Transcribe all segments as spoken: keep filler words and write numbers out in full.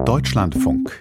Deutschlandfunk.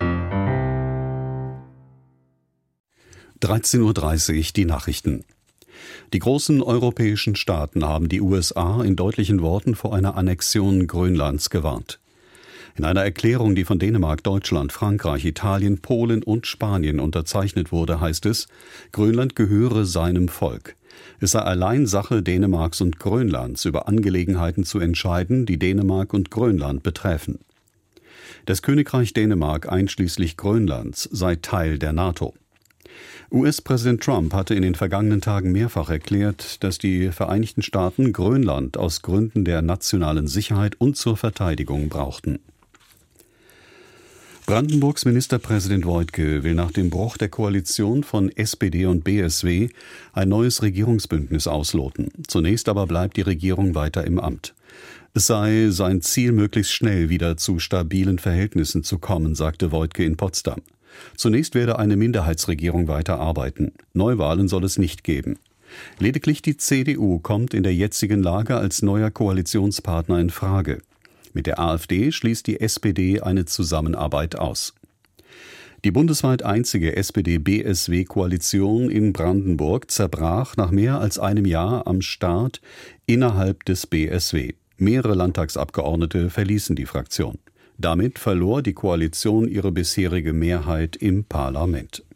dreizehn Uhr dreißig, die Nachrichten. Die großen europäischen Staaten haben die U S A in deutlichen Worten vor einer Annexion Grönlands gewarnt. In einer Erklärung, die von Dänemark, Deutschland, Frankreich, Italien, Polen und Spanien unterzeichnet wurde, heißt es, Grönland gehöre seinem Volk. Es sei allein Sache Dänemarks und Grönlands, über Angelegenheiten zu entscheiden, die Dänemark und Grönland betreffen. Das Königreich Dänemark einschließlich Grönlands sei Teil der NATO. U S-Präsident Trump hatte in den vergangenen Tagen mehrfach erklärt, dass die Vereinigten Staaten Grönland aus Gründen der nationalen Sicherheit und zur Verteidigung brauchten. Brandenburgs Ministerpräsident Woidke will nach dem Bruch der Koalition von S P D und B S W ein neues Regierungsbündnis ausloten. Zunächst aber bleibt die Regierung weiter im Amt. Es sei sein Ziel, möglichst schnell wieder zu stabilen Verhältnissen zu kommen, sagte Woidke in Potsdam. Zunächst werde eine Minderheitsregierung weiter arbeiten. Neuwahlen soll es nicht geben. Lediglich die C D U kommt in der jetzigen Lage als neuer Koalitionspartner in Frage. Mit der AfD schließt die S P D eine Zusammenarbeit aus. Die bundesweit einzige S P D B S W-Koalition in Brandenburg zerbrach nach mehr als einem Jahr am Start innerhalb des B S W. Mehrere Landtagsabgeordnete verließen die Fraktion. Damit verlor die Koalition ihre bisherige Mehrheit im Parlament.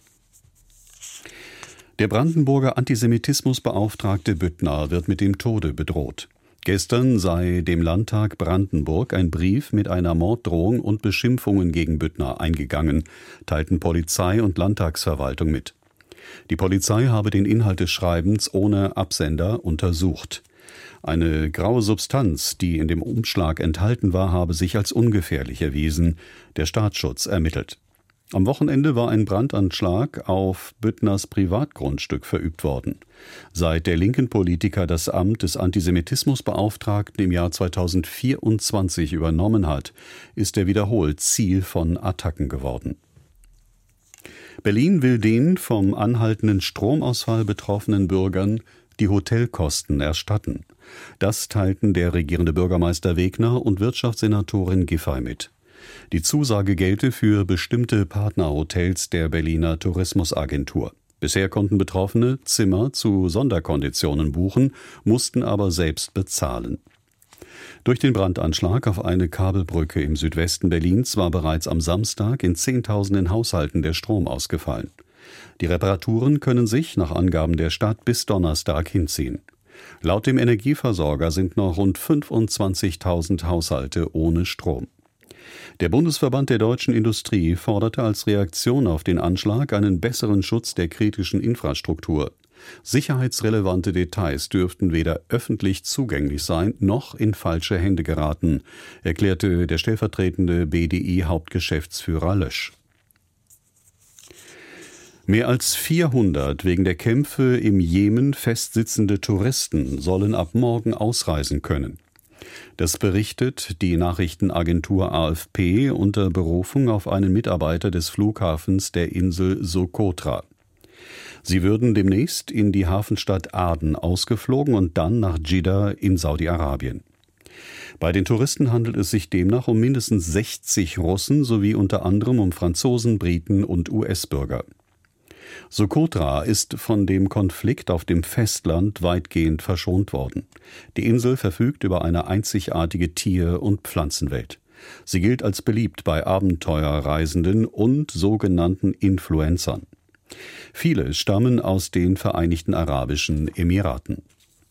Der Brandenburger Antisemitismusbeauftragte Büttner wird mit dem Tode bedroht. Gestern sei dem Landtag Brandenburg ein Brief mit einer Morddrohung und Beschimpfungen gegen Büttner eingegangen, teilten Polizei und Landtagsverwaltung mit. Die Polizei habe den Inhalt des Schreibens ohne Absender untersucht. Eine graue Substanz, die in dem Umschlag enthalten war, habe sich als ungefährlich erwiesen. Der Staatsschutz ermittelt. Am Wochenende war ein Brandanschlag auf Büttners Privatgrundstück verübt worden. Seit der linken Politiker das Amt des Antisemitismusbeauftragten im Jahr zweitausendvierundzwanzig übernommen hat, ist er wiederholt Ziel von Attacken geworden. Berlin will den vom anhaltenden Stromausfall betroffenen Bürgern die Hotelkosten erstatten. Das teilten der regierende Bürgermeister Wegner und Wirtschaftssenatorin Giffey mit. Die Zusage gelte für bestimmte Partnerhotels der Berliner Tourismusagentur. Bisher konnten Betroffene Zimmer zu Sonderkonditionen buchen, mussten aber selbst bezahlen. Durch den Brandanschlag auf eine Kabelbrücke im Südwesten Berlins war bereits am Samstag in Zehntausenden Haushalten der Strom ausgefallen. Die Reparaturen können sich nach Angaben der Stadt bis Donnerstag hinziehen. Laut dem Energieversorger sind noch rund fünfundzwanzigtausend Haushalte ohne Strom. Der Bundesverband der deutschen Industrie forderte als Reaktion auf den Anschlag einen besseren Schutz der kritischen Infrastruktur. Sicherheitsrelevante Details dürften weder öffentlich zugänglich sein, noch in falsche Hände geraten, erklärte der stellvertretende B D I-Hauptgeschäftsführer Lösch. Mehr als vierhundert wegen der Kämpfe im Jemen festsitzende Touristen sollen ab morgen ausreisen können. Das berichtet die Nachrichtenagentur A F P unter Berufung auf einen Mitarbeiter des Flughafens der Insel Socotra. Sie würden demnächst in die Hafenstadt Aden ausgeflogen und dann nach Dschidda in Saudi-Arabien. Bei den Touristen handelt es sich demnach um mindestens sechzig Russen sowie unter anderem um Franzosen, Briten und U S-Bürger. Socotra ist von dem Konflikt auf dem Festland weitgehend verschont worden. Die Insel verfügt über eine einzigartige Tier- und Pflanzenwelt. Sie gilt als beliebt bei Abenteuerreisenden und sogenannten Influencern. Viele stammen aus den Vereinigten Arabischen Emiraten.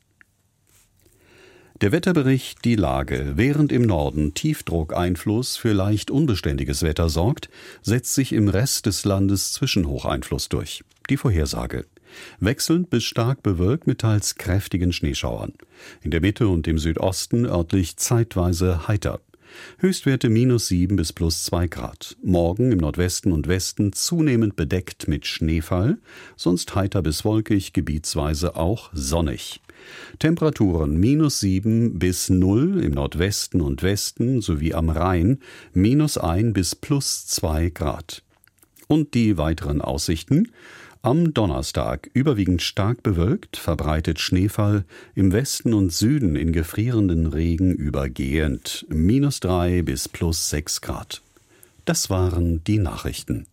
Der Wetterbericht Die Lage. Während im Norden Tiefdruckeinfluss für leicht unbeständiges Wetter sorgt, setzt sich im Rest des Landes Zwischenhocheinfluss durch. Die Vorhersage. Wechselnd bis stark bewölkt mit teils kräftigen Schneeschauern. In der Mitte und im Südosten örtlich zeitweise heiter. Höchstwerte minus sieben bis plus zwei Grad. Morgen im Nordwesten und Westen zunehmend bedeckt mit Schneefall, sonst heiter bis wolkig, gebietsweise auch sonnig. Temperaturen minus sieben bis null im Nordwesten und Westen sowie am Rhein, minus ein bis plus zwei Grad. Und die weiteren Aussichten: Am Donnerstag überwiegend stark bewölkt, verbreitet Schneefall, im Westen und Süden in gefrierenden Regen übergehend, minus drei bis plus sechs Grad. Das waren die Nachrichten.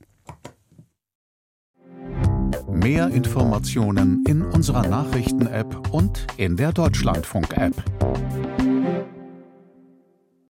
Mehr Informationen in unserer Nachrichten-App und in der Deutschlandfunk-App.